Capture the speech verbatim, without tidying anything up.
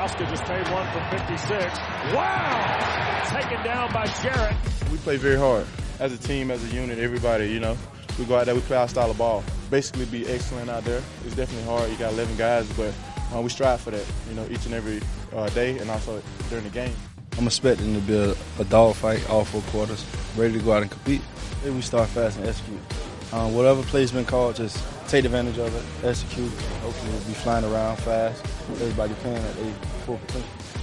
Auska just made one from fifty-six. Wow! Taken down by Jarrett. We play very hard. As a team, as a unit, everybody, you know, we go out there, we play our style of ball. Basically be excellent out there. It's definitely hard. You got eleven guys, but uh, we strive for that, you know, each and every uh, day and also during the game. I'm expecting to be a, a dog fight all four quarters, ready to go out and compete. Maybe we start fast and execute. Um, whatever play's been called, just take advantage of it, execute. Hopefully we'll be flying around fast. Everybody playing at their full potential.